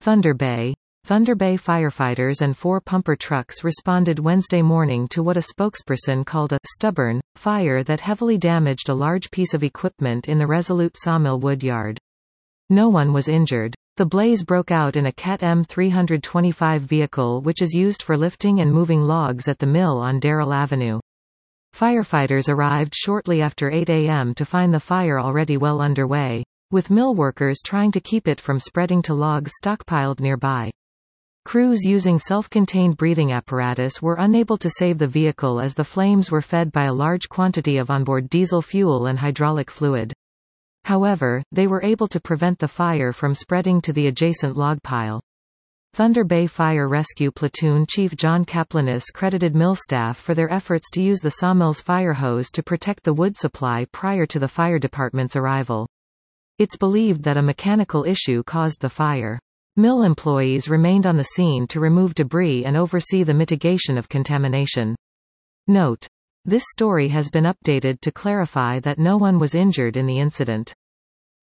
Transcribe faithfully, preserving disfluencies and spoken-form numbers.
Thunder Bay. Thunder Bay firefighters and four pumper trucks responded Wednesday morning to what a spokesperson called a «stubborn» fire that heavily damaged a large piece of equipment in the Resolute sawmill wood yard. No one was injured. The blaze broke out in a Cat M three twenty-five vehicle which is used for lifting and moving logs at the mill on Darrell Avenue. Firefighters arrived shortly after eight a m to find the fire already well underway, with mill workers trying to keep it from spreading to logs stockpiled nearby. Crews using self-contained breathing apparatus were unable to save the vehicle as the flames were fed by a large quantity of onboard diesel fuel and hydraulic fluid. However, they were able to prevent the fire from spreading to the adjacent log pile. Thunder Bay Fire Rescue Platoon Chief John Kaplanis credited mill staff for their efforts to use the sawmill's fire hose to protect the wood supply prior to the fire department's arrival. It's believed that a mechanical issue caused the fire. Mill employees remained on the scene to remove debris and oversee the mitigation of contamination. Note: this story has been updated to clarify that no one was injured in the incident.